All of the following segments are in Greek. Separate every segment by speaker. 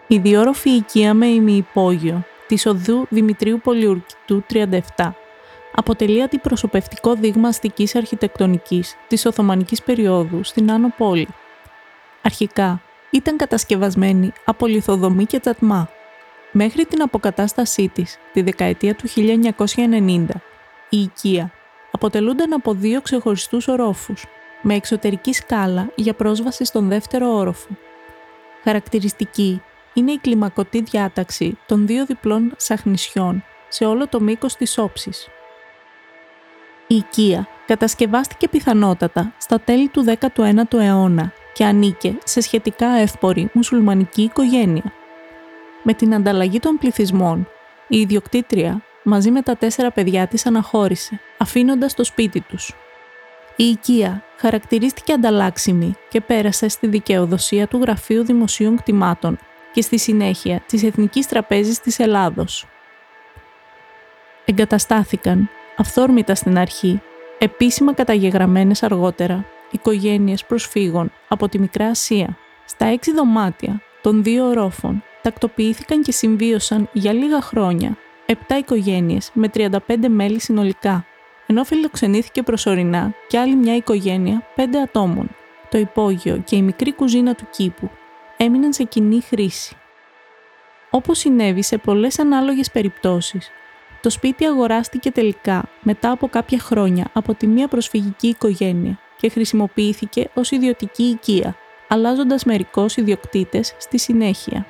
Speaker 1: Η διόροφη οικία με ημιυπόγειο της οδού Δημητρίου Πολιουρκητού 37 αποτελεί αντιπροσωπευτικό δείγμα αστικής αρχιτεκτονικής της Οθωμανικής περίοδου στην Άνω Πόλη. Αρχικά ήταν κατασκευασμένη από λιθοδομή και τσατμά. Μέχρι την αποκατάστασή της, τη δεκαετία του 1990, η οικία αποτελούνταν από 2 ξεχωριστούς ορόφους, με εξωτερική σκάλα για πρόσβαση στον δεύτερο όροφο. Χαρακτηριστική είναι η κλιμακωτή διάταξη των 2 διπλών σαχνησιών σε όλο το μήκος της όψης. Η οικία κατασκευάστηκε πιθανότατα στα τέλη του 19ου αιώνα και ανήκε σε σχετικά εύπορη μουσουλμανική οικογένεια. Με την ανταλλαγή των πληθυσμών, η ιδιοκτήτρια μαζί με τα 4 παιδιά της αναχώρησε, αφήνοντας το σπίτι τους. Η οικία χαρακτηρίστηκε ανταλλάξιμη και πέρασε στη δικαιοδοσία του Γραφείου Δημοσίων Κτημάτων και στη συνέχεια της Εθνικής Τραπέζης της Ελλάδος. Εγκαταστάθηκαν, αυθόρμητα στην αρχή, επίσημα καταγεγραμμένες αργότερα, οικογένειες προσφύγων από τη Μικρά Ασία. Στα 6 δωμάτια των 2 ορόφων τακτοποιήθηκαν και συμβίωσαν για λίγα χρόνια 7 οικογένειες με 35 μέλη συνολικά, ενώ φιλοξενήθηκε προσωρινά και άλλη μια οικογένεια 5 ατόμων. Το υπόγειο και η μικρή κουζίνα του κήπου έμειναν σε κοινή χρήση. Όπως συνέβη σε πολλές ανάλογες περιπτώσεις, το σπίτι αγοράστηκε τελικά μετά από κάποια χρόνια από τη μία προσφυγική οικογένεια και χρησιμοποιήθηκε ως ιδιωτική οικία, αλλάζοντας μερικώς ιδιοκτήτες στη συνέχεια.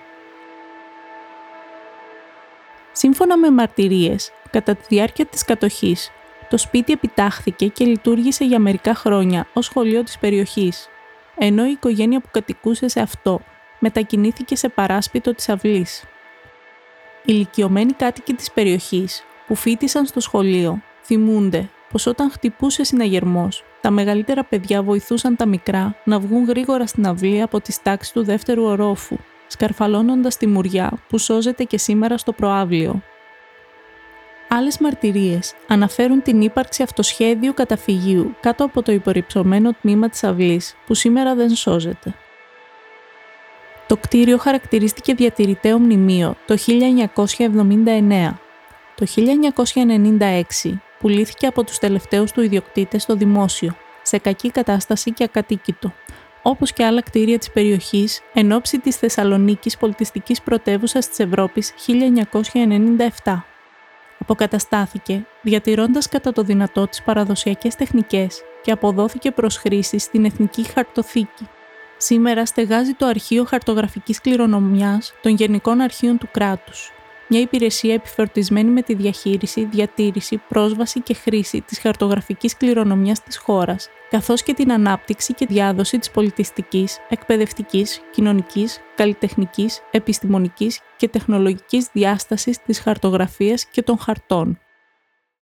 Speaker 1: Σύμφωνα με μαρτυρίες, κατά τη διάρκεια της κατοχής, το σπίτι επιτάχθηκε και λειτουργήσε για μερικά χρόνια ως σχολείο της περιοχής, ενώ η οικογένεια που κατοικούσε σε αυτό μετακινήθηκε σε παράσπιτο της αυλής. Οι ηλικιωμένοι κάτοικοι της περιοχής που φοίτησαν στο σχολείο θυμούνται πως όταν χτυπούσε συναγερμός, τα μεγαλύτερα παιδιά βοηθούσαν τα μικρά να βγουν γρήγορα στην αυλή από τις τάξεις του δεύτερου ορόφου, σκαρφαλώνοντας τη μουριά που σώζεται και σήμερα στο προαύλιο. Άλλες μαρτυρίες αναφέρουν την ύπαρξη αυτοσχέδιου καταφυγίου κάτω από το υπορυψωμένο τμήμα της αυλής που σήμερα δεν σώζεται. Το κτίριο χαρακτηρίστηκε διατηρηταίο μνημείο το 1979. Το 1996 πουλήθηκε από τους τελευταίους του ιδιοκτήτες στο δημόσιο, σε κακή κατάσταση και ακατοίκητο, όπως και άλλα κτίρια της περιοχής εν ώψη της Θεσσαλονίκης πολιτιστικής πρωτεύουσας της Ευρώπης 1997. Αποκαταστάθηκε, διατηρώντας κατά το δυνατό τις παραδοσιακές τεχνικές και αποδόθηκε προς χρήση στην Εθνική Χαρτοθήκη. Σήμερα στεγάζει το Αρχείο Χαρτογραφικής Κληρονομιάς των Γενικών Αρχείων του Κράτους, μια υπηρεσία επιφορτισμένη με τη διαχείριση, διατήρηση, πρόσβαση και χρήση της χαρτογραφικής κληρονομιάς της χώρας, καθώς και την ανάπτυξη και διάδοση της πολιτιστικής, εκπαιδευτικής, κοινωνικής, καλλιτεχνικής, επιστημονικής και τεχνολογικής διάστασης της χαρτογραφίας και των χαρτών.